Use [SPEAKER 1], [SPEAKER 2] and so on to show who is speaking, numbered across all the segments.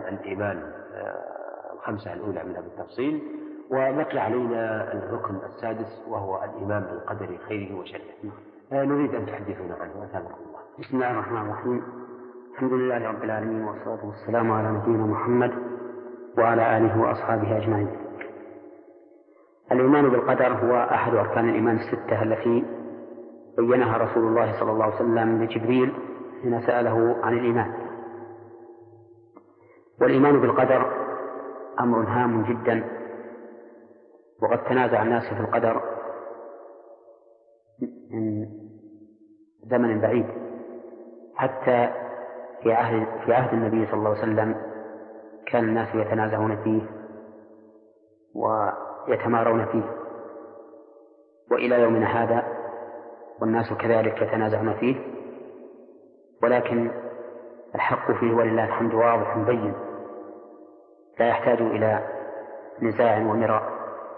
[SPEAKER 1] الإيمان الخمسة الأولى منها بالتفصيل، وبقي علينا الركن السادس وهو الإيمان بالقدر خيره وشره. نريد أن تحدثنا عنه أثابكم الله.
[SPEAKER 2] بسم الله الرحمن الرحيم. الحمد لله رب العالمين، والصلاة والسلام على نبينا محمد وعلى آله وأصحابه أجمعين. الإيمان بالقدر هو أحد أركان الإيمان الستة التي بينها رسول الله صلى الله عليه وسلم لجبريل حين سأله عن الإيمان. والإيمان بالقدر أمر هام جدا، وقد تنازع الناس في القدر من زمن بعيد، حتى في عهد النبي صلى الله عليه وسلم كان الناس يتنازعون فيه ويتمارون فيه، وإلى يومنا هذا والناس كذلك يتنازعون فيه، ولكن الحق فيه ولله الحمد واضح بين، لا يحتاج إلى نزاع ومراء.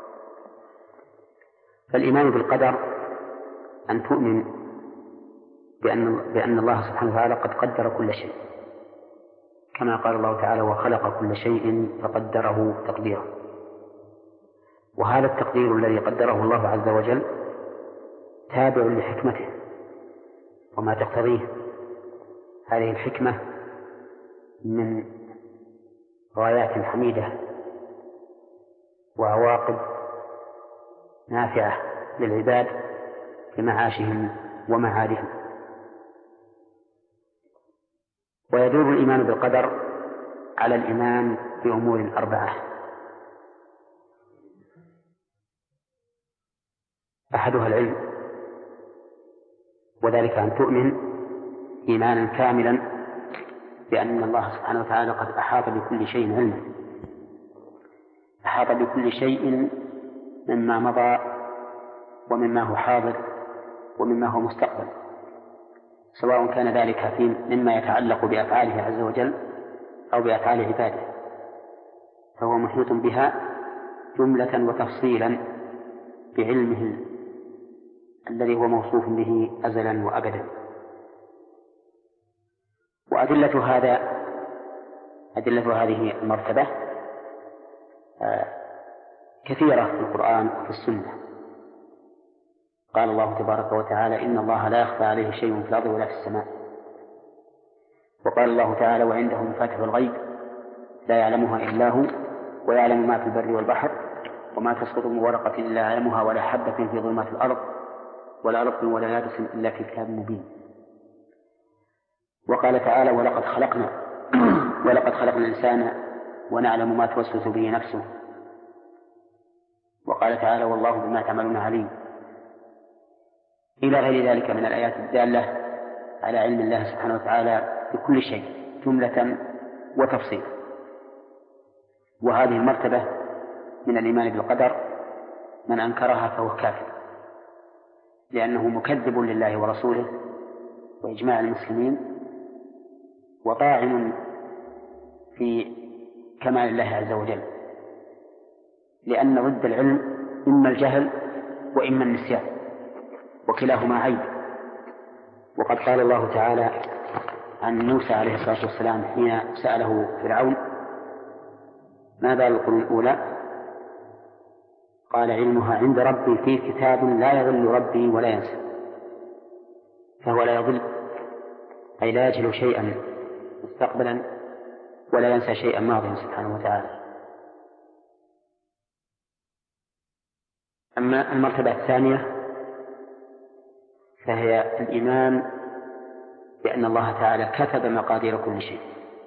[SPEAKER 2] فالإيمان بالقدر أن تؤمن بأن الله سبحانه وتعالى قد قدر كل شيء، كما قال الله تعالى: وخلق كل شيء فقدره تقديرا. وهذا التقدير الذي قدره الله عز وجل تابع لحكمته وما تقتضيه هذه الحكمة من غايات حميدة وعواقب نافعة للعباد في معاشهم ومعادهم. ويدور الإيمان بالقدر على الإيمان بأمور أربعة: أحدها العلم، وذلك أن تؤمن إيمانا كاملا بأن الله سبحانه وتعالى قد أحاط بكل شيء علما، أحاط بكل شيء مما مضى ومما هو حاضر ومما هو مستقبل، سواء كان ذلك مما يتعلق بأفعاله عز وجل أو بأفعال عباده، فهو محيط بها جملة وتفصيلا بعلمه الذي هو موصوف به أزلا وأبدا. وأدلة هذه المرتبة كثيرة في القرآن وفي السنة. قال الله تبارك وتعالى: إن الله لا يخفى عليه شيء في الأرض ولا في السماء. وقال الله تعالى: وعنده مفاتح الغيب لا يعلمها إلا هو ويعلم ما في البر والبحر وما تسقط من ورقة إلا يعلمها ولا حبة في ظلمات الأرض ولا رطب ولا يابس إلا في كتاب مبين. وقال تعالى: ولقد خلقنا الإنسان ونعلم ما توسوس به نفسه. وقال تعالى: والله بما تعملون عليم، إلى غير ذلك من الآيات الدالة على علم الله سبحانه وتعالى بكل شيء جملة وتفصيل. وهذه المرتبة من الإيمان بالقدر من أنكرها فهو كافر، لأنه مكذب لله ورسوله وإجماع المسلمين، وطاعن في كمال الله عز وجل، لأن ضد العلم إما الجهل وإما النسيان، وكلاهما عيب. وقد قال الله تعالى عن موسى عليه الصلاة والسلام حين سأله فرعون: ما بال القرون الأولى؟ قال: علمها عند ربي في كتاب لا يضل ربي ولا ينسى. فهو لا يضل، أي لا يجهل شيئا مستقبلا ولا ينسى شيئا ماضيا سبحانه وتعالى. أما المرتبة الثانية فهي الإيمان بأن الله تعالى كتب مقادير كل شيء،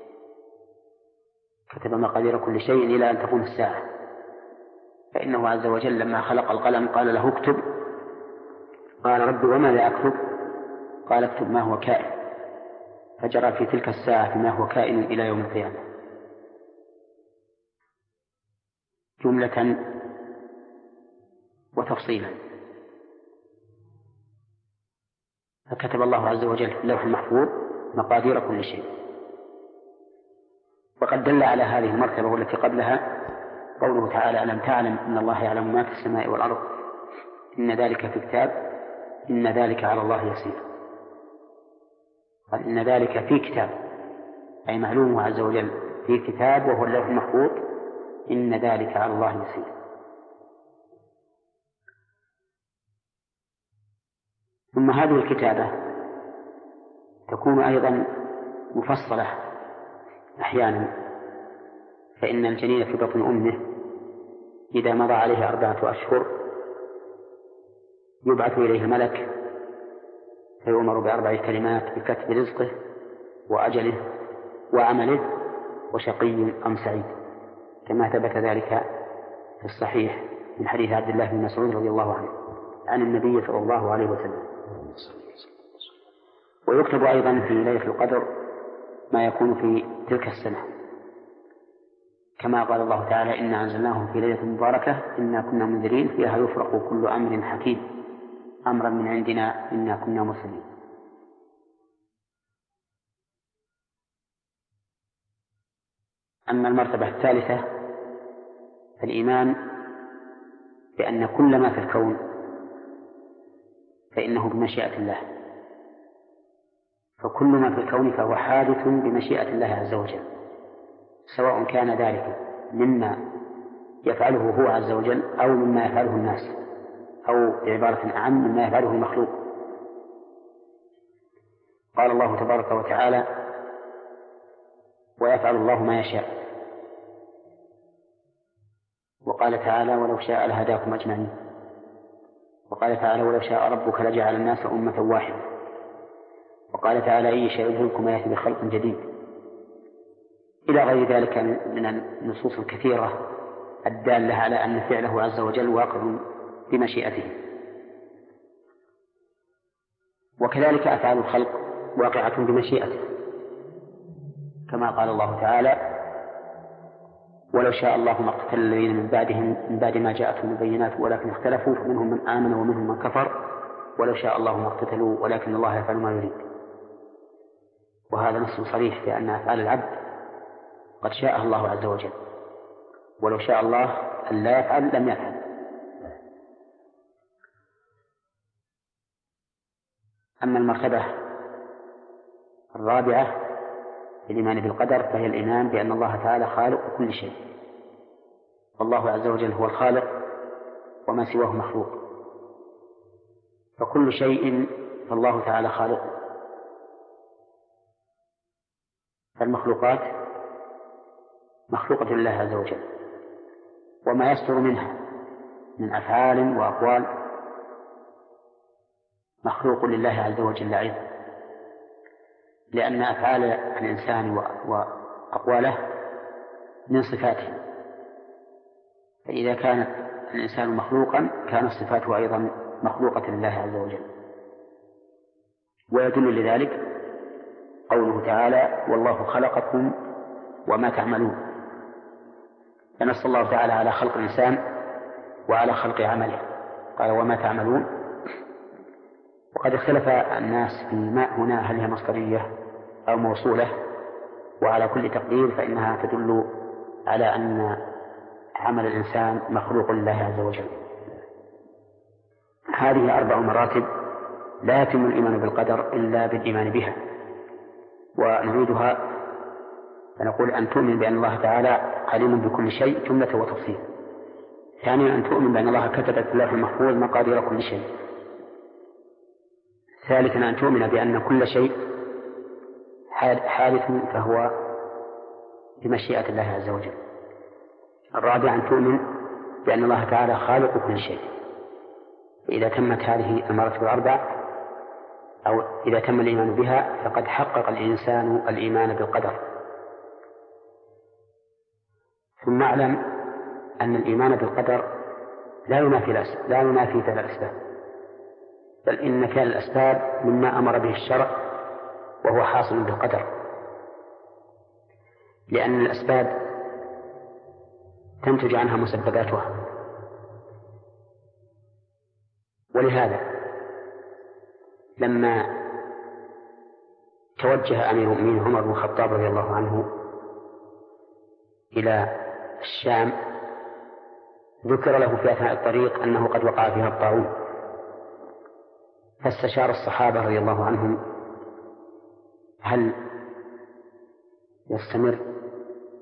[SPEAKER 2] كتب مقادير كل شيء إلى أن تقوم الساعة. فإنه عز وجل لما خلق القلم قال له: اكتب. قال: رب وما لا أكتب؟ قال: اكتب ما هو كائن. فجرى في تلك الساعة ما هو كائن إلى يوم القيامة، جملة وتفصيلا. فكتب الله عز وجل في اللوح المحفوظ مقادير كل شيء. وقد دل على هذه المرتبة والتي قبلها قوله تعالى: ألم تعلم أن الله يعلم ما في السماء والأرض إن ذلك في كتاب إن ذلك على الله يسير. قال: إن ذلك في كتاب، أي معلومه عز وجل في كتاب وهو اللوح المحفوظ إن ذلك على الله يسير. ثم هذه الكتابة تكون أيضا مفصلة أحيانا، فإن الجنين في بطن أمه إذا مضى عليه 4 أشهر يبعث إليه الملك فيؤمر ب4 كلمات بكتب رزقه وأجله وعمله وشقي أم سعيد، كما ثبت ذلك في الصحيح من حديث عبد الله بن مسعود رضي الله عنه عن النبي صلى الله عليه وسلم. ويكتب أيضا في ليلة القدر ما يكون في تلك السنة، كما قال الله تعالى إنا أنزلناه في ليلة مباركة إنا كنا منذرين فيها يفرق كل أمر حكيم أمرا من عندنا إنا كنا مرسلين. أما المرتبة الثالثة فالإيمان بأن كل ما في الكون فإنه بمشيئة الله، فكل ما في الكون فهو حادث بمشيئة الله عز وجل، سواء كان ذلك مما يفعله هو عز وجل أو مما يفعله الناس، أو بعبارة أعم مما يفعله المخلوق. قال الله تبارك وتعالى ويفعل الله ما يشاء، وقال تعالى ولو شاء لهداكم أجمعين، وقال تعالى ولو شاء ربك لجعل الناس أمة واحدة، وقال تعالى أي شيء يدركم يأتي بخلق جديد، إلى غير ذلك من النصوص الكثيرة الدالة على أن فعله عز وجل واقع بمشيئته. وكذلك أفعال الخلق واقعة بمشيئته، كما قال الله تعالى ولو شاء الله ما اقتتل الذين من بعد ما جاءتهم البينات ولكن اختلفوا فمنهم من آمن ومنهم من كفر ولو شاء الله ما اقتتلوا ولكن الله يفعل ما يريد. وهذا نص صريح بأن أفعال العبد قد شاء الله عز وجل، ولو شاء الله أن لا يفعل لم يفعل. أما المرتبة الرابعة في الإيمان بالقدر فهي الإيمان بأن الله تعالى خالق كل شيء، والله عز وجل هو الخالق وما سواه مخلوق، فكل شيء فالله تعالى خالقه. فالمخلوقات مخلوقة لله عز وجل، وما يصدر منها من أفعال وأقوال مخلوق لله عز وجل أيضا، لأن أفعال الإنسان وأقواله من صفاته، فإذا كان الإنسان مخلوقا كانت صفاته أيضا مخلوقة لله عز وجل. ويدل لذلك قوله تعالى والله خلقكم وما تعملون، فنص الله تعالى على خلق الإنسان وعلى خلق عمله، قال وما تعملون. وقد اختلف الناس في ما هنا هل هي مصدرية أو موصولة، وعلى كل تقدير فإنها تدل على أن عمل الإنسان مخلوق لله عز وجل. هذه 4 مراتب لا يتم الإيمان بالقدر إلا بالإيمان بها، ونريدها فنقول أن تؤمن بأن الله تعالى عليم بكل شيء جملة وتفصيل. ثانيا أن تؤمن بأن الله كتب في اللوح المحفوظ مقادير كل شيء. ثالثا أن تؤمن بأن كل شيء حادث فهو بمشيئة الله عز وجل. الرابع أن تؤمن بأن الله تعالى خالق كل شيء. إذا تمت هذه المراتب ال4 أو إذا تم الإيمان بها فقد حقق الإنسان الإيمان بالقدر. ثم اعلم أن الإيمان بالقدر لا ينافي فعل الأسباب، بل إن فعل الأسباب مما أمر به الشرع وهو حاصل بالقدر، لأن الأسباب تنتج عنها مسبباتها. ولهذا لما توجه أمير المؤمنين عمر بن الخطاب رضي الله عنه إلى الشام ذكر له في أثناء الطريق أنه قد وقع فيها الطاعون، فاستشار الصحابة رضي الله عنهم هل يستمر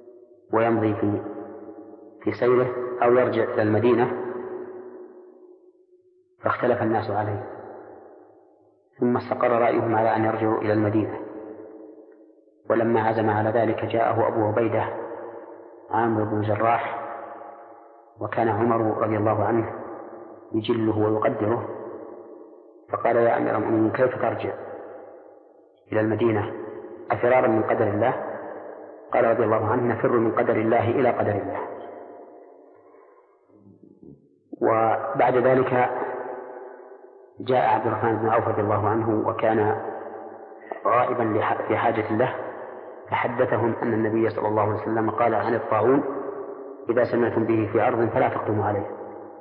[SPEAKER 2] ويمضي في سيره أو يرجع إلى المدينة، فاختلف الناس عليه، ثم استقر رأيهم على أن يرجعوا إلى المدينة. ولما عزم على ذلك جاءه أبو عبيدة عامر بن الجراح، وكان عمر رضي الله عنه يجله ويقدره، فقال: يا أمير المؤمنين، كيف ترجع إلى المدينة أفرارا من قدر الله؟ قال رضي الله عنه: نفر من قدر الله إلى قدر الله. وبعد ذلك جاء عبد الرحمن بن عوف رضي الله عنه، وكان غائبا في حاجة له، فحدثهم أن النبي صلى الله عليه وسلم قال عن الطاعون: إذا سمعتم به في أرض فلا تقدموا عليه.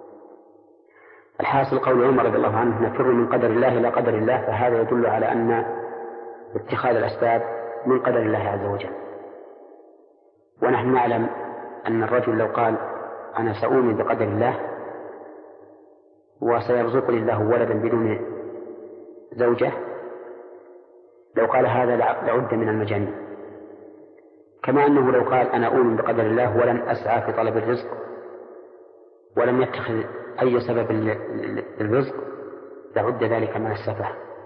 [SPEAKER 2] الحاصل قول عمر رضي الله عنه: نفر من قدر الله إلى قدر الله، فهذا يدل على أن اتخاذ الأسباب من قدر الله عز وجل. ونحن نعلم أن الرجل لو قال: أنا سأؤمن بقدر الله وسيرزقني الله ولدا بدون زوجة، لو قال هذا لعد من المجانين. كما أنه لو قال: أنا أؤمن بقدر الله ولن أسعى في طلب الرزق ولم يتخذ أي سبب للرزق، لعد ذلك من السفه.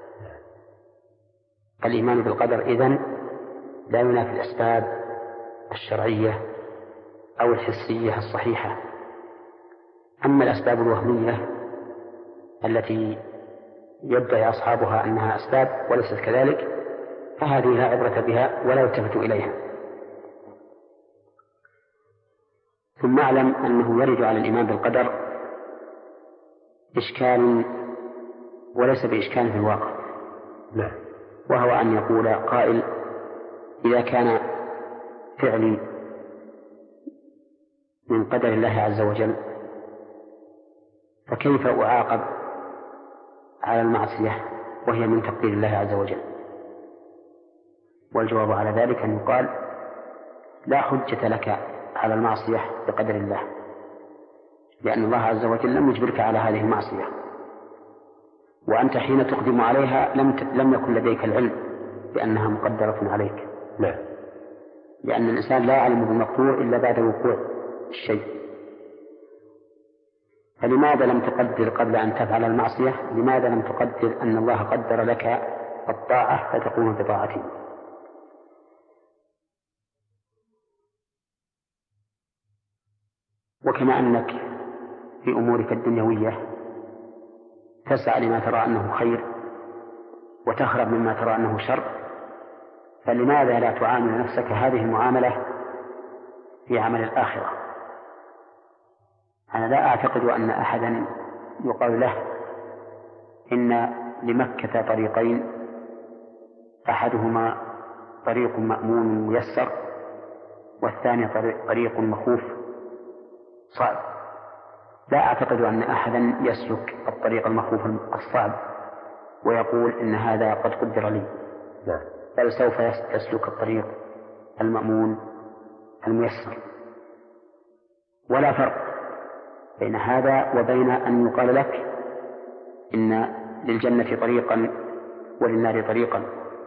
[SPEAKER 2] الإيمان بالقدر إذن لا ينافي الأسباب الشرعية أو الحسية الصحيحة. أما الأسباب الوهمية التي يدعي أصحابها أنها أسباب وليست كذلك، فهذه لا عبرة بها ولا يلتفت إليها. ثم اعلم أنه يرد على الإيمان بالقدر إشكال وليس بإشكال في الواقع، وهو أن يقول قائل: إذا كان فعلي من قدر الله عز وجل فكيف أعاقب على المعصية وهي من تقدير الله عز وجل؟ والجواب على ذلك أن يقال: لا حجة لك على المعصية بقدر الله، لأن الله عز وجل لم يجبرك على هذه المعصية، وأنت حين تقدم عليها لم يكن لديك العلم بأنها مقدرة عليك. لأن الإنسان لا يعلم بالمقدور إلا بعد وقوع الشيء. فلماذا لم تقدر قبل أن تفعل المعصية؟ لماذا لم تقدر أن الله قدر لك الطاعة فتقوم بطاعته؟ وكما أنك في أمورك الدنيوية تسعى لما ترى أنه خير وتهرب مما ترى أنه شر، فلماذا لا تعامل نفسك هذه المعاملة في عمل الآخرة؟ أنا لا أعتقد أن أحدا يقال له إن لمكة طريقين، أحدهما طريق مأمون ميسر والثاني طريق مخوف صعب. لا أعتقد أن أحدا يسلك الطريق المخوف الصعب ويقول إن هذا قد قدر لي، بل سوف يسلك الطريق المأمون الميسر. ولا فرق بين هذا وبين أن يقال لك إن للجنة طريقا وللنار طريقا،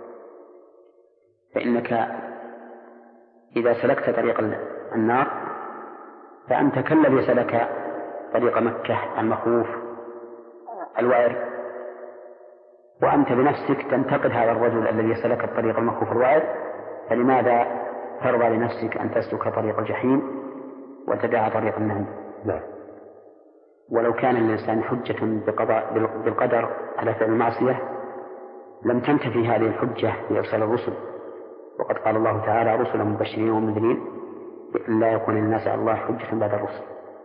[SPEAKER 2] فإنك إذا سلكت طريق النار فأنت كالذي سلك طريق مكة المخوف الوعر، وأنت بنفسك تنتقد هذا الرجل الذي سلك الطريق المخوف الوعر، فلماذا ترضى لنفسك أن تسلك طريق الجحيم وتدع طريق النعيم؟ ولو كان الإنسان حجة بالقدر على فعل المعصية لم تنتفي هذه الحجة بإرسال الرسل، وقد قال الله تعالى: رسلا مبشرين ومنذرين لا يكون للناس على الله حجة بعد الرسل.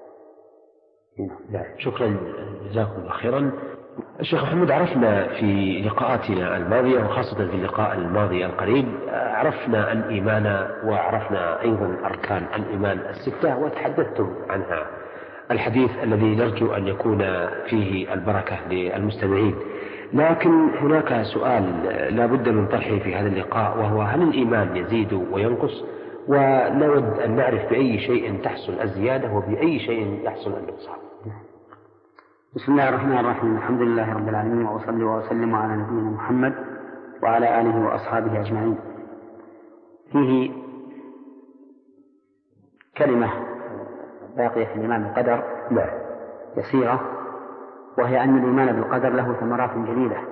[SPEAKER 1] شكرا، جزاكم الله خيرا. الشيخ محمد، عرفنا في لقاءاتنا الماضية وخاصة في اللقاء الماضي القريب عرفنا الإيمان وعرفنا أيضا أركان الإيمان الستة وتحدثتم عنها، الحديث الذي نرجو أن يكون فيه البركة للمستمعين. لكن هناك سؤال لا بد من طرحه في هذا اللقاء، وهو: هل الإيمان يزيد وينقص؟ ونود أن نعرف بأي شيء تحصل الزيادة وبأي شيء يحصل النقصان.
[SPEAKER 2] بسم الله الرحمن الرحيم. الحمد لله رب العالمين، وأصلي وأسلم على نبينا محمد وعلى آله وأصحابه أجمعين. فيه كلمة باقية في الإيمان بالقدر يسيرة، وهي أن الإيمان بالقدر له ثمرات جليلة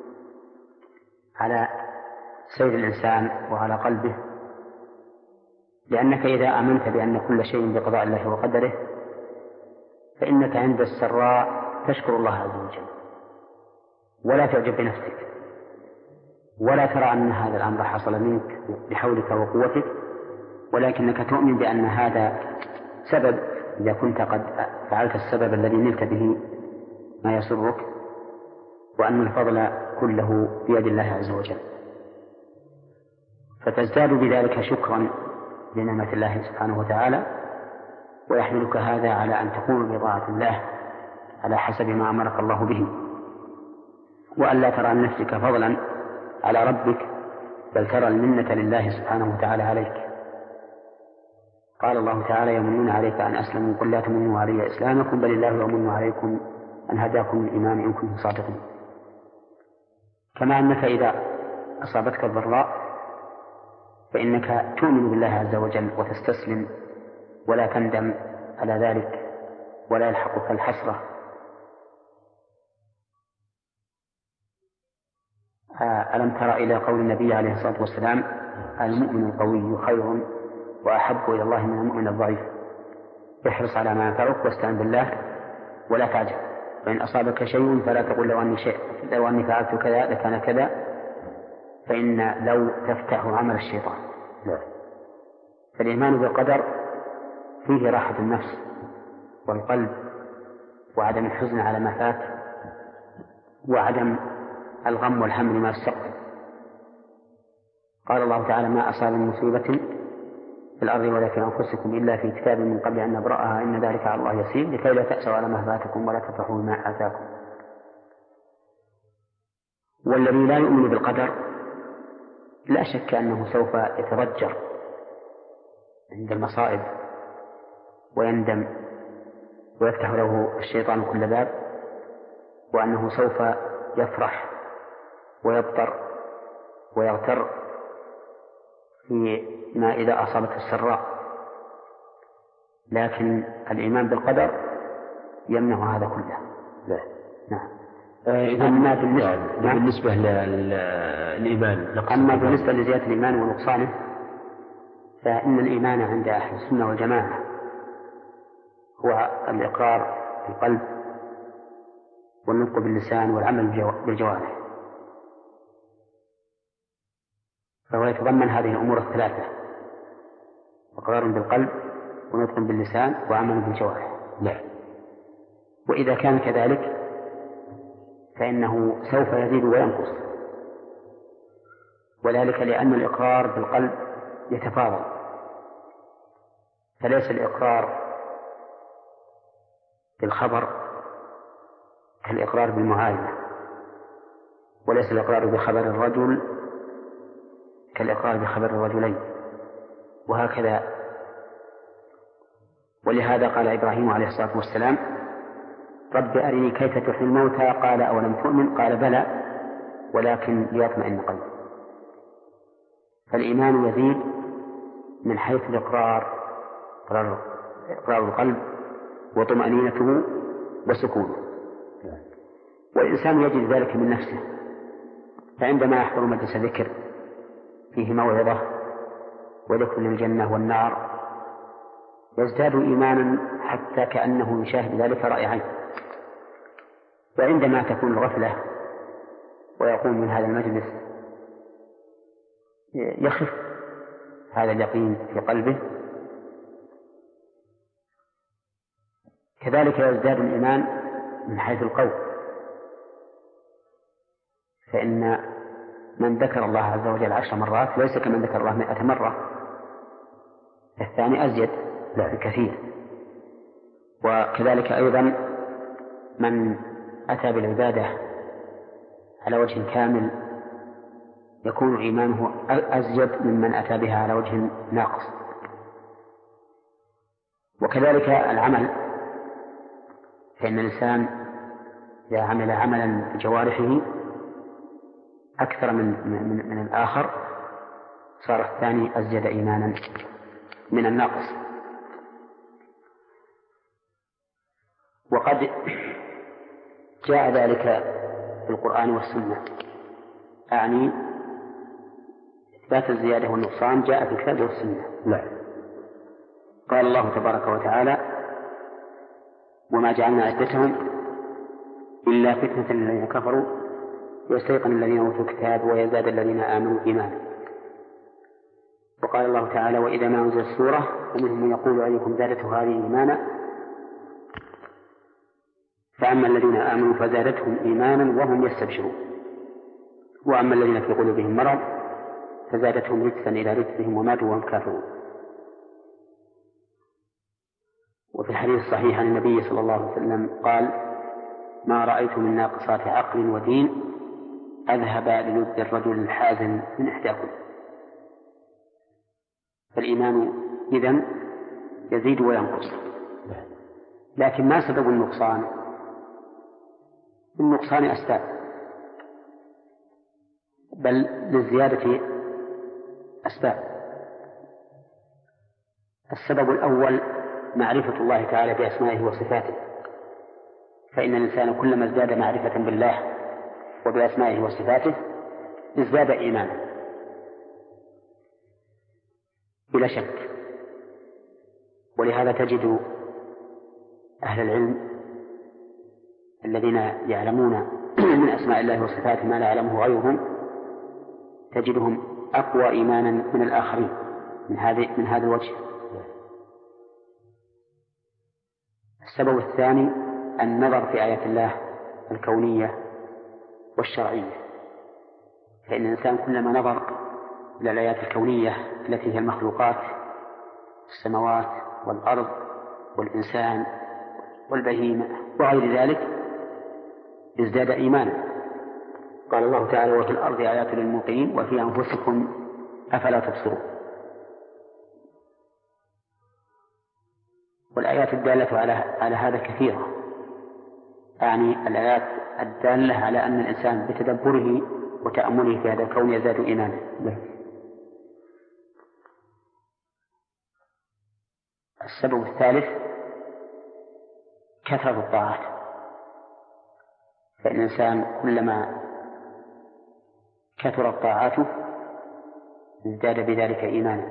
[SPEAKER 2] على سير الإنسان وعلى قلبه، لأنك إذا آمنت بأن كل شيء بقضاء الله وقدره فإنك عند السراء تشكر الله عز وجل ولا تعجب بنفسك ولا ترى أن هذا الأمر حصل منك بحولك وقوتك، ولكنك تؤمن بأن هذا سبب إذا كنت قد فعلت السبب الذي نلت به ما يسرك، وأن الفضل كله بيد الله عز وجل، فتزداد بذلك شكرا لنعمة الله سبحانه وتعالى، ويحملك هذا على أن تقوم بطاعة الله على حسب ما أمرك الله به، وأن لا ترى عن نفسك فضلا على ربك، بل ترى المنة لله سبحانه وتعالى عليك. قال الله تعالى: يمنون عليك أن أسلموا، قل لا تمنوا علي إسلامكم بل الله يمن عليكم أن هداكم الإيمان إن كنتم صادقين. كما أنك إذا أصابتك الضراء فإنك تؤمن بالله عز وجل وتستسلم ولا تندم على ذلك ولا يلحقك الحسرة. ألم تر إلى قول النبي عليه الصلاة والسلام: المؤمن القوي خير وأحب إلى الله من المؤمن الضعيف، احرص على ما ينفعك واستعن بالله ولا تعجل، فإن أصابك شيء فلا تقل لو أني فعلت كذا لكان كذا، فإن لو تفتح عمل الشيطان. فالإيمان بالقدر فيه راحة النفس والقلب وعدم الحزن على ما فات وعدم الغم والهم لما استقبل. قال الله تعالى: ما أصاب من مصيبة في الأرض ولا في أنفسكم إلا في كتاب من قبل أن نبرأها إن ذلك على الله يسير، لكي لا تأسوا على ما فاتكم ولا تفرحوا بما آتاكم. والذي لا يؤمن بالقدر لا شك أنه سوف يتضجر عند المصائب ويندم ويفتح له الشيطان كل باب، وأنه سوف يفرح ويبطر ويغتر فيما إذا أصابته السراء، لكن الإيمان بالقدر يمنع هذا كله. نعم.
[SPEAKER 1] أما بالنسبة للإيمان،
[SPEAKER 2] أما بالنسبة لزيادة الإيمان ونقصانه فإن الإيمان عند أهل السنة والجماعة هو الإقرار بالقلب والنطق باللسان والعمل بالجوارح، فهو يتضمن هذه الأمور الثلاثة: إقرار بالقلب ونطق باللسان وعمل بالجوارح. وإذا كان كذلك فإنه سوف يزيد وينقص، وذلك لأن الإقرار بالقلب يتفاضل، فليس الإقرار بالخبر كالإقرار بالمعاينة، وليس الإقرار بخبر الرجل كالإقرار بخبر الرجلين، وهكذا. ولهذا قال إبراهيم عليه الصلاة والسلام: رب أرني كيف تحيي الموتى، قال أولم تؤمن؟ قال بلى ولكن ليطمئن قلبي. فالإيمان يزيد من حيث إقرار القلب وطمأنينته وسكونه، والإنسان يجد ذلك من نفسه، فعندما يحضر مجلس ذكر فيه موعظة وذكر للجنة والنار يزداد إيمانا حتى كأنه يشاهد ذلك رأي عين، وعندما تكون الغفلة ويقوم من هذا المجلس يخف هذا اليقين في قلبه. كذلك يزداد الإيمان من حيث القول، فإن من ذكر الله عز وجل 10 مرات ليس كمن ذكر الله 100 مرة، الثاني أزيد بكثير. وكذلك أيضا من أتى بالعبادة على وجه كامل يكون إيمانه أزيد ممن أتى بها على وجه ناقص. وكذلك العمل، فإن الإنسان إذا عمل عملا بجوارحه أكثر من الآخر صار الثاني أزيد إيمانا من الناقص. وقد جاء ذلك في القرآن والسنة، أعني إثبات الزيادة والنقصان جاء في الكتاب والسنة.
[SPEAKER 1] نعم.
[SPEAKER 2] قال الله تبارك وتعالى: وما جعلنا عدتهم إلا فتنة للذين كفروا ويستيقن الذين أوتوا الكتاب ويزداد الذين آمنوا إيمانا. وقال الله تعالى: وإذا ما أنزلت سورة فمنهم من يقول أيكم زادته هذه إيمانا فأما الذين آمنوا فزادتهم إيمانا وهم يستبشرون وأما الذين في قلوبهم مرض فزادتهم رجسا إلى رجسهم وماتوا وهم كافرون. وفي الحديث الصحيح عن النبي صلى الله عليه وسلم قال: ما رأيت من ناقصات عقل ودين أذهب للد الرجل الحازم من إحداكم. فالإيمان إذن يزيد وينقص، لكن ما سبب النقصان؟ النقصان أسباب، بل للزيادة أسباب. السبب الأول معرفة الله تعالى بأسمائه وصفاته، فإن الإنسان كلما ازداد معرفة بالله وبأسمائه وصفاته ازداد إيمانا بلا شك. ولهذا تجد أهل العلم الذين يعلمون من أسماء الله وصفاته ما لا يعلمه غيرهم تجدهم أقوى إيمانا من الآخرين من هذا الوجه. السبب الثاني النظر في آيات الله الكونية والشرعية، فإن الإنسان كلما نظر إلى الآيات الكونية التي هي المخلوقات، السماوات والأرض والإنسان والبهيمة وغير ذلك، ازداد إيمانا. قال الله تعالى: وفي الأرض آيات للموقنين وفي أنفسكم أفلا تبصرون. والآيات الدالة على هذا كثيرة، يعني الآيات الدالة على أن الإنسان بتدبره وتأمله في هذا الكون يزداد إيمانا. السبب الثالث كثرة الطاعات، فإن الإنسان كلما كثرت طاعاته ازداد بذلك إيمانا،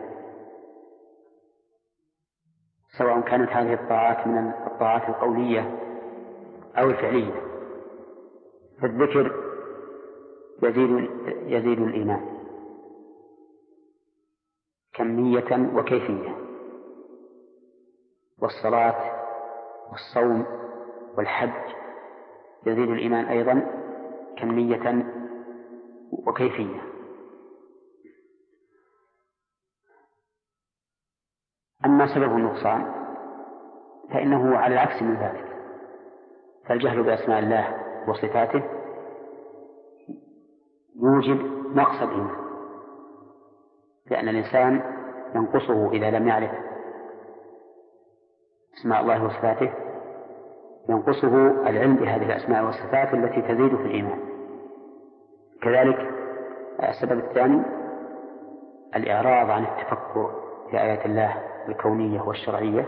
[SPEAKER 2] سواء كانت هذه الطاعات من الطاعات القولية أو الفعلية. فالذكر يزيد الإيمان كمية وكيفية، والصلاة والصوم والحج يزيد الإيمان أيضا كمية وكيفية. أما سبب النقصان فإنه على العكس من ذلك، فالجهل بأسماء الله وصفاته يوجب نقص الإيمان، لأن الإنسان ينقصه إذا لم يعرف أسماء الله وصفاته، ينقصه العلم بهذه الأسماء والصفات التي تزيد في الإيمان. كذلك السبب الثاني الإعراض عن التفكر في آيات الله الكونية والشرعية،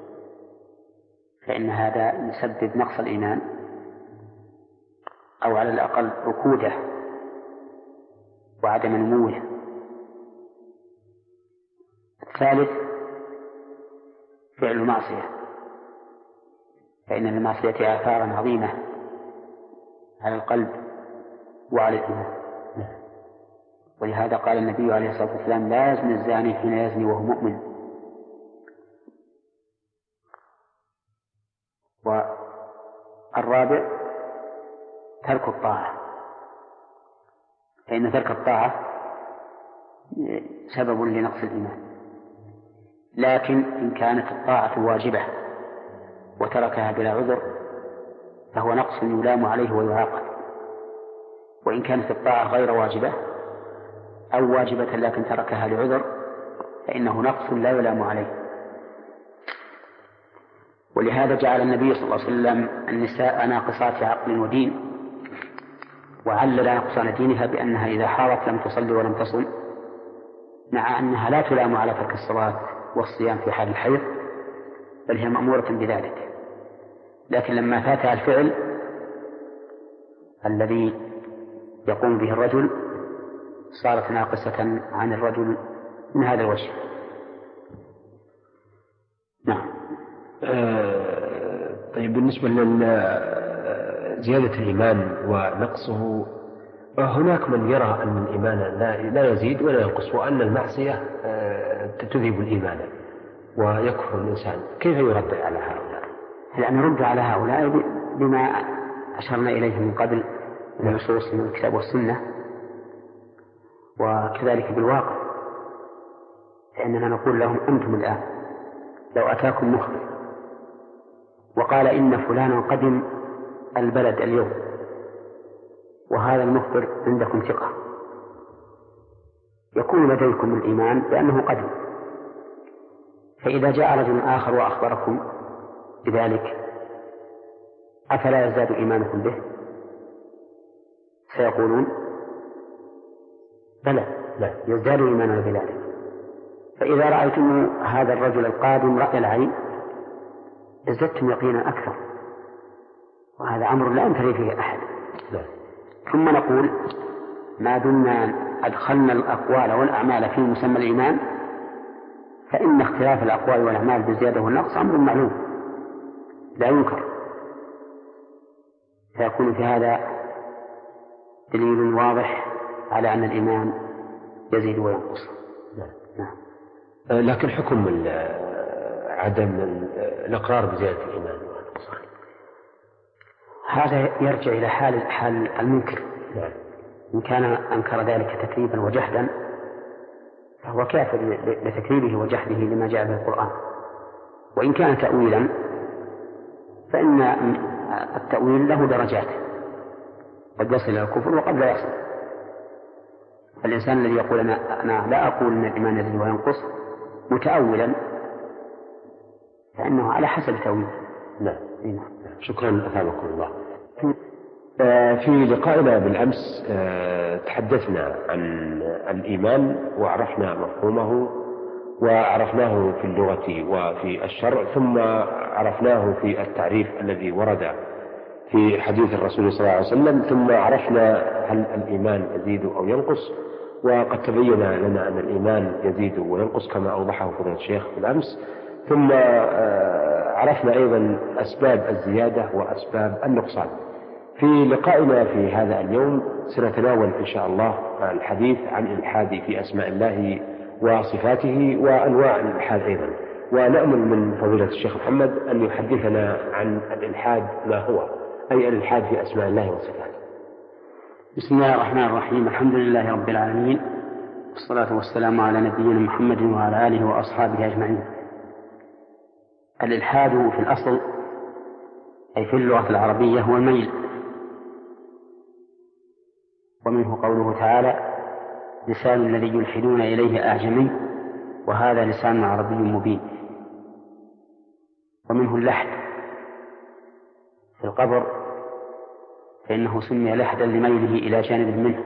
[SPEAKER 2] فإن هذا يسبب نقص الإيمان أو على الأقل ركوده وعدم نموه. الثالث فعل المعصية، فإن المعصية آثارا عظيمة على القلب وعلى الإيمان. ولهذا قال النبي عليه الصلاة والسلام: لا يزني الزاني حين يزني وهو مؤمن. والرابع ترك الطاعة، فإن ترك الطاعة سبب لنقص الإيمان، لكن إن كانت الطاعة واجبة وتركها بلا عذر فهو نقص يلام عليه ويعاقب. وإن كانت الطاعة غير واجبة أو واجبة لكن تركها لعذر فإنه نقص لا يلام عليه. ولهذا جعل النبي صلى الله عليه وسلم النساء ناقصات عقل ودين، وعلل نقصان دينها بأنها إذا حاضت لم تصلي ولم تصم، مع أنها لا تلام على ترك الصلاة والصيام في حال الحيض، بل هي مأمورة بذلك، لكن لما فاتها الفعل الذي يقوم به الرجل صارت ناقصة عن الرجل من هذا الوجه. نعم.
[SPEAKER 1] طيب، بالنسبة لزيادة الإيمان ونقصه، هناك من يرى أن الإيمان لا يزيد ولا ينقص، وأن المعصية تذهب الإيمان ويكفر الإنسان. كيف يرد على هؤلاء؟
[SPEAKER 2] نرد على هؤلاء بما أشرنا إليه من قبل من النصوص من الكتاب والسنة، وكذلك بالواقع، فإننا نقول لهم أنتم الآن لو أتاكم مخبر وقال إن فلانا قدم البلد اليوم، وهذا المخبر عندكم ثقة، يكون لديكم الإيمان بأنه قدم. فإذا جاء رجل آخر وأخبركم بذلك أفلا يزداد إيمانكم به؟ سيقولون بلى، لا يزداد إيماننا بذلك. فإذا رأيتم هذا الرجل القادم رأي العين ازددتم يقينا أكثر، وهذا أمر لا ينتهي فيه أحد. ثم نقول ما دمنا أدخلنا الأقوال والأعمال في مسمى الإيمان فإن اختلاف الأقوال والأعمال بالزيادة والنقص أمر معلوم لا ينكر، فيكون في هذا دليل واضح على أن الإيمان يزيد وينقص.
[SPEAKER 1] نعم. لكن حكم عدم الإقرار بزيادة الإيمان والنقصان
[SPEAKER 2] هذا يرجع إلى حال المنكر. إن كان أنكر ذلك تكذيبا وجحدا فهو كافر لتكذيبه وجحده لما جاء به القرآن، وإن كان تأويلا فإن التأويل له درجات، قد يصل إلى الكفر وقد لا يصل. الإنسان الذي يقول أنا لا أقول أن الإيمان يزيد وينقص متأولا فإنه على حسب تأويل.
[SPEAKER 1] نعم. شكرا أثابكم الله. في لقائنا بالأمس تحدثنا عن الإيمان وعرفنا مفهومه وعرفناه في اللغة وفي الشرع، ثم عرفناه في التعريف الذي ورد في حديث الرسول صلى الله عليه وسلم، ثم عرفنا هل الإيمان يزيد أو ينقص، وقد تبين لنا أن الإيمان يزيد وينقص كما أوضحه فضيلة الشيخ بالأمس. ثم عرفنا أيضا أسباب الزيادة وأسباب النقصان. في لقائنا في هذا اليوم سنتناول إن شاء الله الحديث عن الإلحاد في أسماء الله وصفاته وأنواع الإلحاد أيضا، ونأمل من فضيلة الشيخ محمد أن يحدثنا عن الإلحاد ما هو، أي الإلحاد في أسماء الله وصفاته.
[SPEAKER 2] بسم الله الرحمن الرحيم. الحمد لله رب العالمين، والصلاة والسلام على نبينا محمد وعلى آله وأصحابه أجمعين. الإلحاد في الأصل أي في اللغة العربية هو الميل، ومنه قوله تعالى لسان الذي يلحدون إليه أعجمي وهذا لسان عربي مبين. ومنه اللحد في القبر فإنه سمي لحدا لميله إلى جانب منه.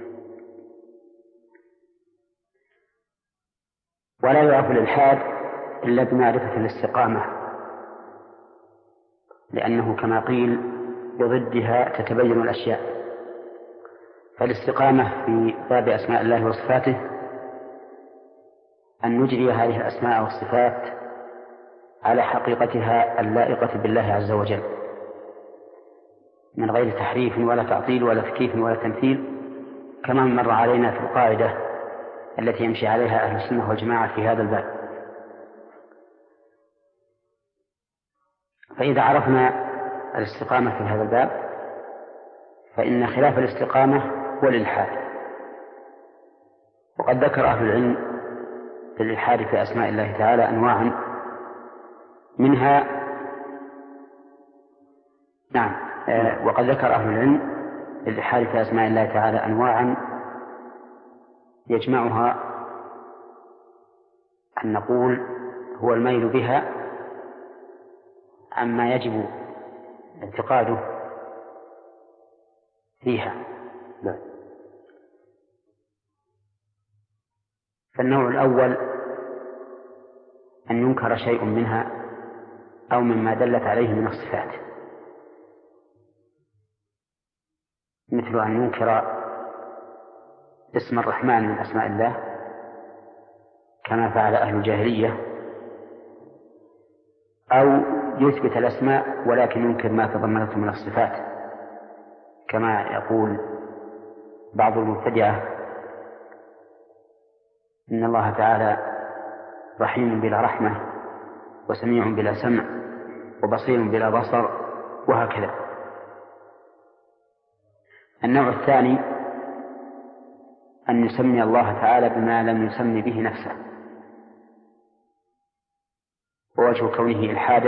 [SPEAKER 2] ولا يعرف الإلحاد إلا بمعرفة الاستقامة، لأنه كما قيل بضدها تتبين الأشياء. فالاستقامة في باب أسماء الله وصفاته أن نجري هذه الأسماء والصفات على حقيقتها اللائقة بالله عز وجل من غير تحريف ولا تعطيل ولا تكييف ولا تمثيل، كما مر علينا في القاعدة التي يمشي عليها أهل السنة والجماعة في هذا الباب. فإذا عرفنا الاستقامة في هذا الباب فإن خلاف الاستقامة هو الإلحاد. وقد ذكر أهل العلم في الإلحاد في أسماء الله تعالى أنواعا، منها وقد ذكر أهل العلم في الإلحاد في أسماء الله تعالى أنواعا يجمعها أن نقول هو الميل بها عما يجب اعتقاده فيها. فالنوع الأول أن ينكر شيء منها أو مما دلت عليه من الصفات، مثل أن ينكر اسم الرحمن من أسماء الله كما فعل أهل الجاهلية، أو يثبت الأسماء ولكن ينكر ما تضمنته من الصفات كما يقول بعض المبتدعة إن الله تعالى رحيم بلا رحمة، وسميع بلا سمع، وبصير بلا بصر، وهكذا. النوع الثاني أن يسمي الله تعالى بما لم يسمي به نفسه، ووجه كونه إلحادا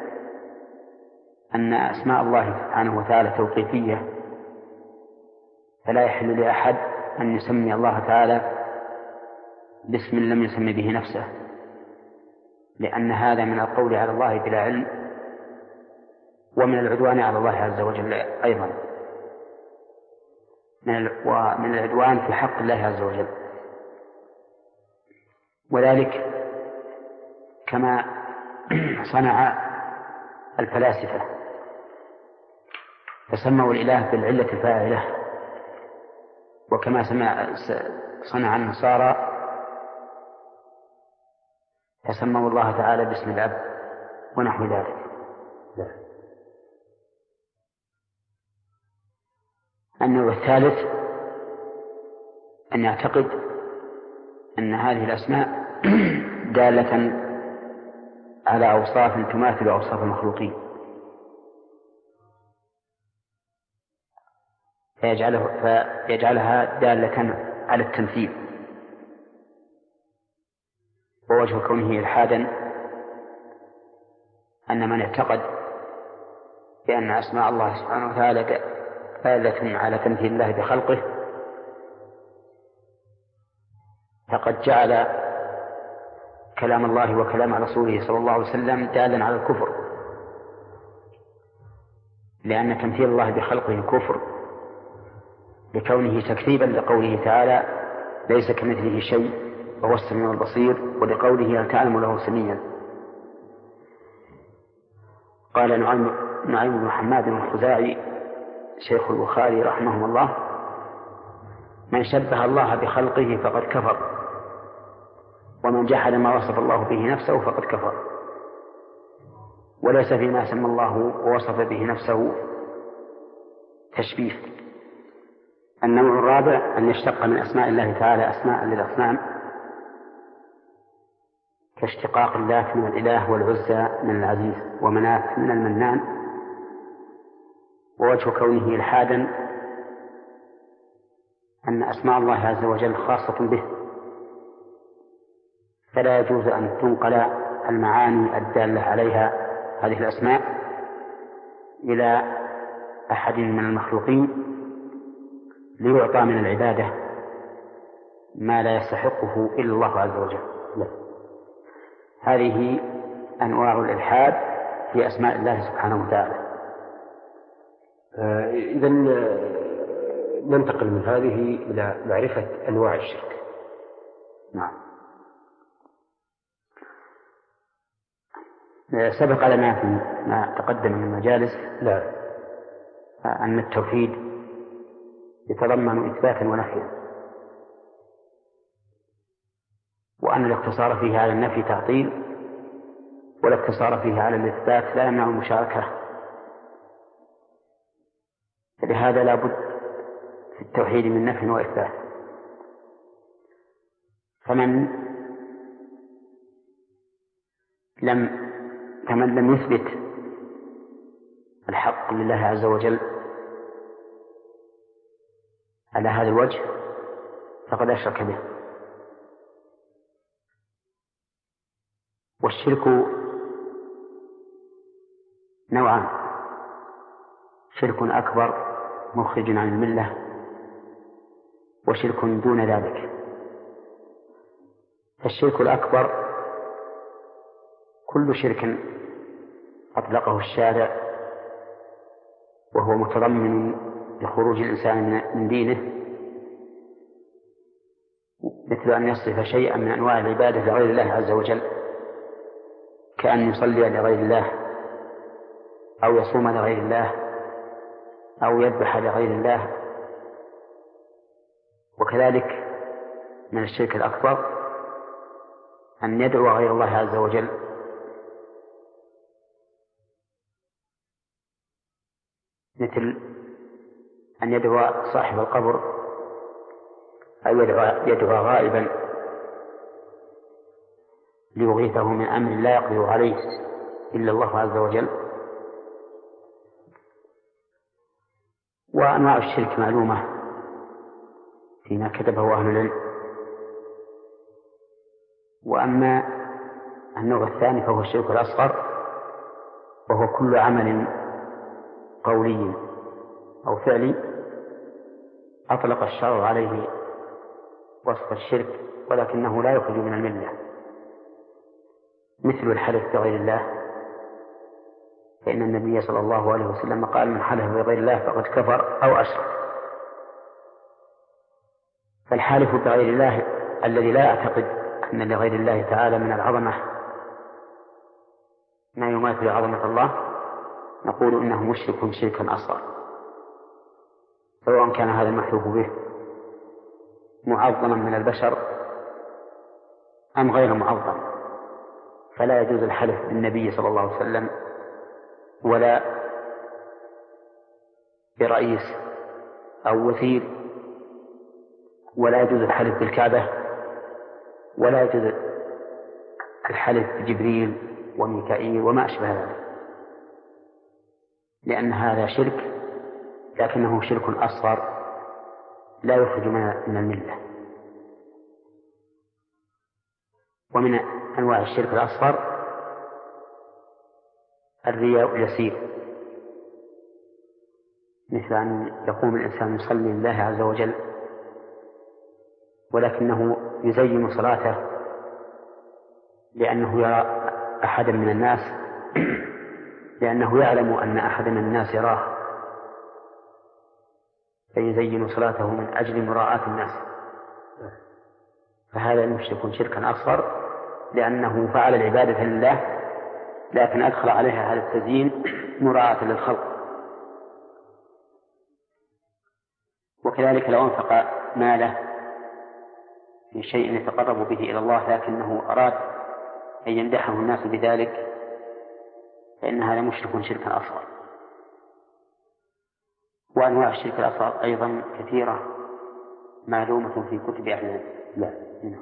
[SPEAKER 2] أن أسماء الله سبحانه وتعالى توقيفية، فلا يحل لأحد أن يسمي الله تعالى باسم لم يسمي به نفسه، لأن هذا من القول على الله بلا علم، ومن العدوان على الله عز وجل أيضا، ومن العدوان في حق الله عز وجل. وذلك كما صنع الفلاسفة فسموا الإله بالعلة الفاعلة، وكما صنع النصارى فسموا الله تعالى باسم الأب ونحو ذلك. النوع الثالث أن يعتقد أن هذه الأسماء دالة على أوصاف تماثل أوصاف المخلوقين، فيجعلها دالة على التمثيل. ووجه كونه إلحادا أن من اعتقد بأن أسماء الله سبحانه وتعالى دالة على تمثيل الله بخلقه فقد جعل كلام الله وكلام رسوله صلى الله عليه وسلم دالا على الكفر، لأن تمثيل الله بخلقه كفر، لكونه تكذيبا لقوله تعالى ليس كمثله شيء وهو السميع البصير، ولقوله هل تعلم له سميا. قال نعيم بن حماد الخزاعي شيخ البخاري رحمه الله من شبه الله بخلقه فقد كفر، ومن جحد ما وصف الله به نفسه فقد كفر، وليس فيما سمى الله ووصف به نفسه تشبيه. النوع الرابع أن يشتق من أسماء الله تعالى أسماء للأصنام، كاشتقاق اللات من الإله، والعزى من العزيز، ومناة من المنان. ووجه كونه إلحادا أن أسماء الله عز وجل خاصة به، فلا يجوز أن تنقل المعاني الدالة عليها هذه الأسماء إلى أحد من المخلوقين ليعطى من العبادة ما لا يستحقه إلا الله عز وجل. هذه أنواع الإلحاد في أسماء الله سبحانه وتعالى.
[SPEAKER 1] إذن ننتقل من هذه إلى معرفة أنواع الشرك.
[SPEAKER 2] نعم. سبق لنا في ما تقدم من المجالس أن التوحيد يتضمن إثباتا ونفيا، وأن الاقتصار فيه على النفي تعطيل، والاقتصار فيه على الإثبات لا يمنع المشاركة. فلهذا لا بد في التوحيد من نفي وإثبات. فمن لم يثبت الحق لله عز وجل على هذا الوجه فقد أشرك به. والشرك نوعان: شرك أكبر مخرج عن الملة، وشرك دون ذلك. فالشرك الأكبر كل شرك أطلقه الشارع وهو متضمن لخروج الإنسان من دينه، مثل أن يصرف شيئا من أنواع العبادة لغير الله عز وجل، كأن يصلي لغير الله، أو يصوم لغير الله، أو يذبح لغير الله، وكذلك من الشرك الأكبر أن يدعو غير الله عز وجل مثل أن يدعو صاحب القبر أو يدعو غائبا ليغيثه من أمر لا يقدر عليه إلا الله عز وجل. وأنواع الشرك معلومة فيما كتبه أهل العلم. وأما النوع الثاني فهو الشرك الأصغر، وهو كل عمل قولي أو فعلي أطلق الشرع عليه وصف الشرك ولكنه لا يخرج من الملة، مثل الحلف بغير الله، فإن النبي صلى الله عليه وسلم قال: من حلف بغير الله فقد كفر أو أشرك. فالحالف بغير الله الذي لا يعتقد أن لغير الله تعالى من العظمة ما يماثل عظمة الله نقول إنه مشرك شركا أصغر، سواء كان هذا المحلوف به معظما من البشر أم غير معظم. فلا يجوز الحلف بالنبي صلى الله عليه وسلم ولا برئيس أو وزير، ولا يجوز الحلف بالكعبة، ولا يجوز الحلف بجبريل وميكائيل وما أشبه ذلك، لأن هذا شرك لكنه شرك أصغر لا يخرج من الملة. ومن أنواع الشرك الأصغر الرياء اليسير، مثل أن يقوم الإنسان يصلي لله عز وجل ولكنه يزين صلاته لأنه يرى أحدا من الناس، لأنه يعلم أن أحدا من الناس يراه فيزين صلاته من أجل مراعاة الناس، فهذا يشرك شركا أصغر لأنه فعل العبادة لله لكن أدخل عليها هذا التزيين مراعاة للخلق. وكذلك لو أنفق ماله في شيء يتقرب به إلى الله لكنه أراد أن يمدحه الناس بذلك فإن هذا مشرك شركا أصغر. وأنواع الشرك الأصغر أيضا كثيرة معلومة في كتب أهل العلم.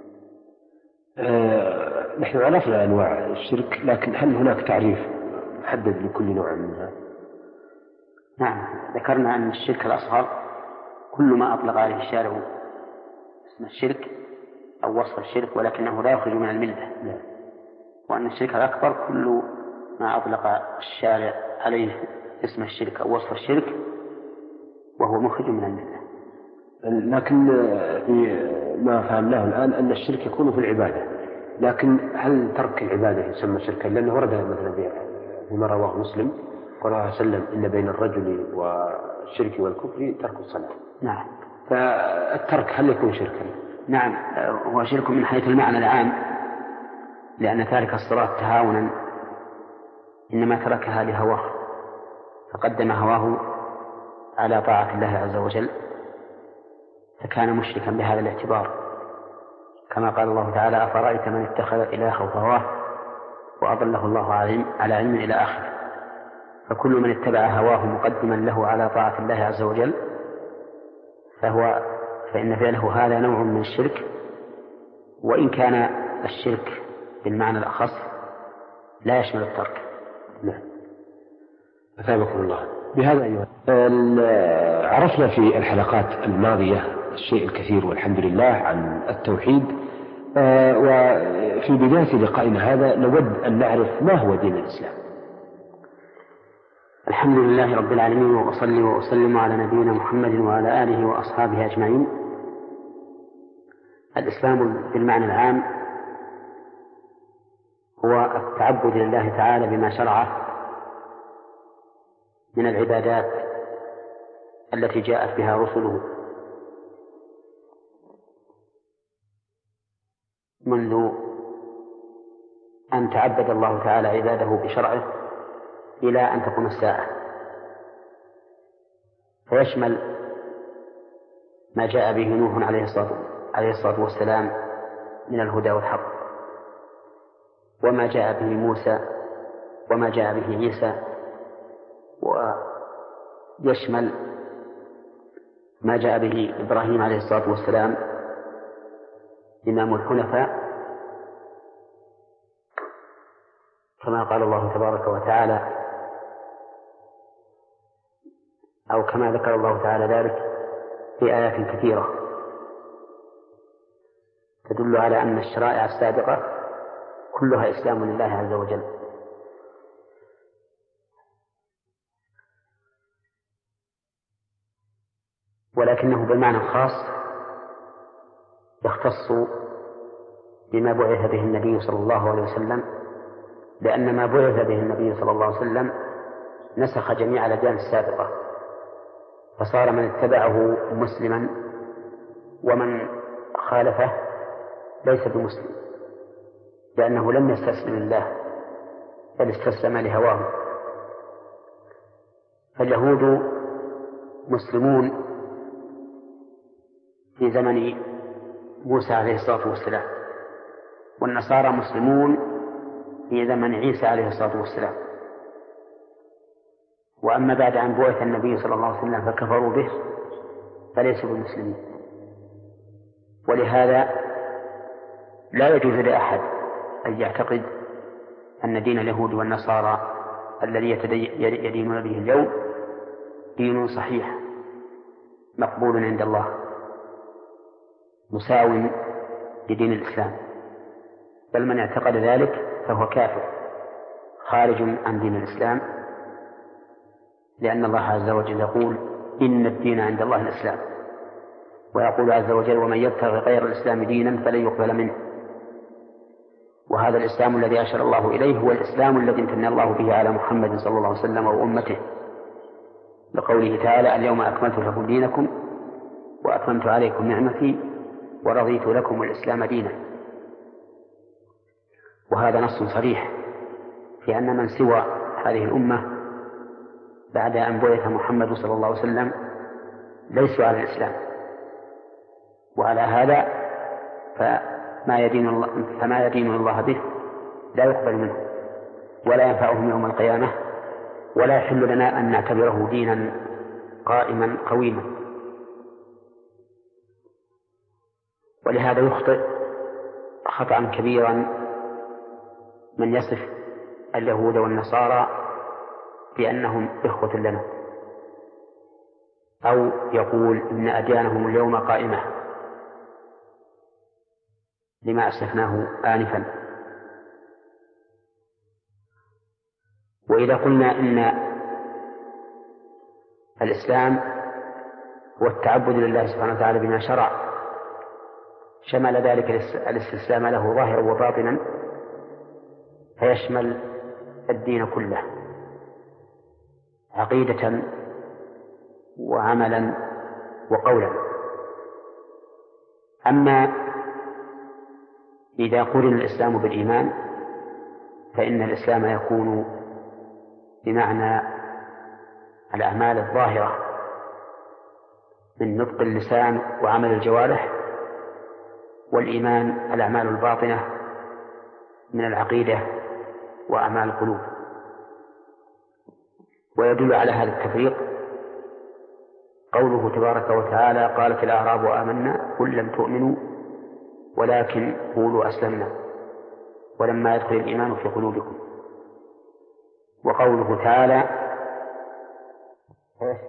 [SPEAKER 1] نحن عرفنا أنواع الشرك، لكن هل هناك تعريف محدد لكل نوع منها؟
[SPEAKER 2] نعم، ذكرنا أن الشرك الأصغر كل ما أطلق عليه الشارع اسم الشرك أو وصف الشرك ولكنه لا يخرج من الملة، وأن الشرك الأكبر كل ما أطلق الشارع عليه اسم الشرك أو وصف الشرك وهو مخرج من الملة.
[SPEAKER 1] لكن ما فهمناه الآن أن الشرك يكون في العبادة، لكن هل ترك العبادة يسمى شركا؟ لأنه ورد مثلا فيما رواه مسلم قال الله عليه وسلم: إن بين الرجل والشرك والكفر ترك الصلاة.
[SPEAKER 2] نعم.
[SPEAKER 1] فالترك هل يكون شركا؟
[SPEAKER 2] نعم، هو شرك من حيث المعنى العام، لأن تارك الصلاة تهاونا إنما تركها لهواه فقدم هواه على طاعة الله عز وجل فكان مشركا بهذا الاعتبار، كما قال الله تعالى: أفرأيت من اتخذ إلهه هواه وأضله الله على علم إلى آخره. فكل من اتبع هواه مقدما له على طاعة الله عز وجل فإن فعله هذا نوع من الشرك، وإن كان الشرك بالمعنى الأخص لا يشمل الترك.
[SPEAKER 1] نعم. أثابكم الله. بهذا أيها عرفنا في الحلقات الماضية الشيء الكثير والحمد لله عن التوحيد، وفي بداية لقائنا هذا نود أن نعرف ما هو دين الإسلام.
[SPEAKER 2] الحمد لله رب العالمين، وأصلي وأسلم على نبينا محمد وعلى آله وأصحابه أجمعين. الإسلام بالمعنى العام هو التعبد لله تعالى بما شرعه من العبادات التي جاءت بها رسله منذ أن تعبد الله تعالى عباده بشرعه إلى أن تقوم الساعة، فيشمل ما جاء به نوح عليه الصلاة والسلام من الهدى والحق، وما جاء به موسى، وما جاء به عيسى، ويشمل ما جاء به إبراهيم عليه الصلاة والسلام إمام الحنفاء، كما قال الله تبارك وتعالى، أو كما ذكر الله تعالى ذلك في آيات كثيرة تدل على أن الشرائع السابقة كلها إسلام لله عز وجل. ولكنه بالمعنى الخاص يختص بما بعث به النبي صلى الله عليه وسلم، لأن ما بعث به النبي صلى الله عليه وسلم نسخ جميع الأديان السابقة، فصار من اتبعه مسلما ومن خالفه ليس بمسلم، لأنه لم يستسلم لله بل استسلم لهواه. فاليهود مسلمون في زمن موسى عليه الصلاة والسلام، والنصارى مسلمون في زمن عيسى عليه الصلاة والسلام. وأما بعد أن بعث النبي صلى الله عليه وسلم فكفروا به فليسوا بالمسلمين. ولهذا لا يجوز لأحد أن يعتقد أن دين اليهود والنصارى الذي يدينون به اليوم دين صحيح مقبول عند الله مساو لدين الإسلام، بل من اعتقد ذلك فهو كافر خارج عن دين الإسلام، لأن الله عز وجل يقول إن الدين عند الله الإسلام، ويقول عز وجل ومن يبتغي غير الإسلام دينا فلن يقبل منه. وهذا الإسلام الذي أشار الله إليه هو الإسلام الذي امتن الله به على محمد صلى الله عليه وسلم وأمته، بقوله تعالى اليوم أكملت لكم دينكم وأتممت عليكم نعمتي ورضيت لكم الإسلام دينا. وهذا نص صريح في أن من سوى هذه الأمة بعد أن بعث محمد صلى الله عليه وسلم ليسوا على الإسلام. وعلى هذا فما يدين الله به لا يقبل منه ولا ينفعهم يوم القيامة، ولا يحل لنا أن نعتبره دينا قائما قويما. ولهذا يخطئ خطأ كبيرا من يصف اليهود والنصارى بأنهم إخوة لنا، أو يقول إن أديانهم اليوم قائمة لما أسلفناه آنفا. وإذا قلنا إن الإسلام هو التعبد لله سبحانه وتعالى بما شرع، شمل ذلك الاستسلام له ظاهرا وباطنا، فيشمل الدين كله عقيدة وعملا وقولا. أما إذا قرن الإسلام بالإيمان فإن الإسلام يكون بمعنى الأعمال الظاهرة من نطق اللسان وعمل الجوارح، والإيمان الأعمال الباطنة من العقيدة وأعمال القلوب. ويدل على هذا التفريق قوله تبارك وتعالى قالت الأعراب آمنا قل لم تؤمنوا ولكن قولوا أسلمنا ولما يدخل الإيمان في قلوبكم. وقوله تعالى